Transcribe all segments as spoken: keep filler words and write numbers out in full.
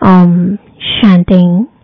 ओम शांति।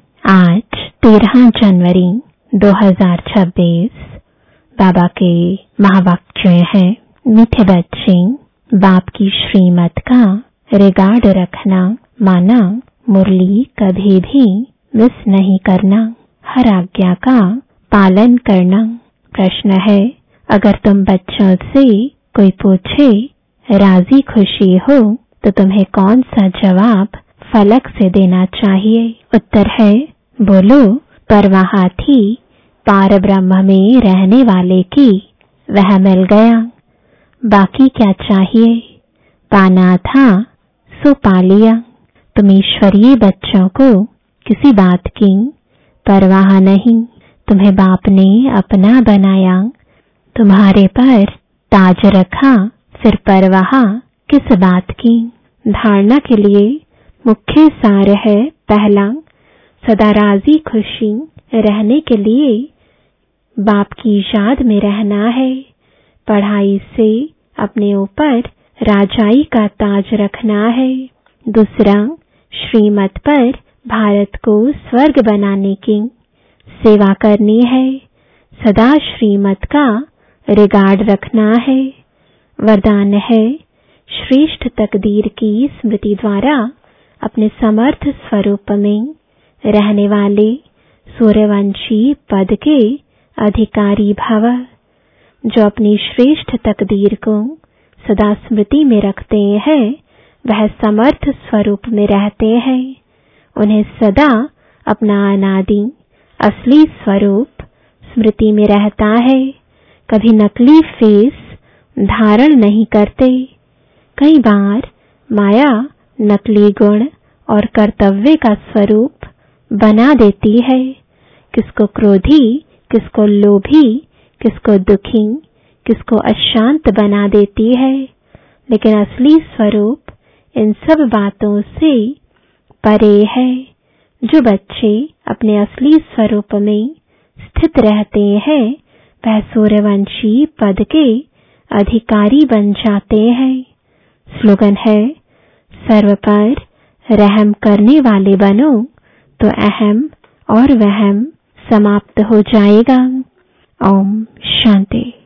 आज तेरह जनवरी दो हज़ार छब्बीस। बाबा के महावाक्य है, मीठे बच्चे, बाप की श्रीमत का रिगार्ड रखना, माना मुरली कभी भी मिस नहीं करना, हर आज्ञा का पालन करना। प्रश्न है, अगर तुम बच्चों से कोई पूछे राजी खुशी हो तो तुम्हें कौन सा जवाब फलक से देना चाहिए? उत्तर है, बोलो परवाह थी पार ब्रह्म में रहने वाले की, वह मिल गया, बाकी क्या चाहिए? पाना था सो पा लिया। तुम ईश्वरीय बच्चों को किसी बात की परवाह नहीं, तुम्हें बाप ने अपना बनाया, तुम्हारे पर ताज रखा, फिर परवाह किस बात की? धारणा के लिए मुख्य सार है, पहला, सदा राजी खुशी रहने के लिए बाप की याद में रहना है, पढ़ाई से अपने ऊपर राजाई का ताज रखना है। दूसरा, श्रीमत पर भारत को स्वर्ग बनाने की सेवा करनी है, सदा श्रीमत का रिगार्ड रखना है। वरदान है, श्रेष्ठ तकदीर की स्मृति द्वारा अपने समर्थ स्वरूप में रहने वाले सूर्यवंशी पद के अधिकारी भव। जो अपनी श्रेष्ठ तकदीर को सदा स्मृति में रखते हैं, वह समर्थ स्वरूप में रहते हैं। उन्हें सदा अपना अनादि असली स्वरूप स्मृति में रहता है, कभी नकली फेस धारण नहीं करते। कई बार माया नकली गुण और कर्तव्य का स्वरूप बना देती है, किसको क्रोधी, किसको लोभी, किसको दुखी, किसको अशांत बना देती है। लेकिन असली स्वरूप इन सब बातों से परे है। जो बच्चे अपने असली स्वरूप में स्थित रहते हैं, वह सूर्यवंशी पद के अधिकारी बन जाते हैं। स्लोगन है, सर्व पर रहम करने वाले बनो तो अहम और वहम समाप्त हो जाएगा। ओम शांति।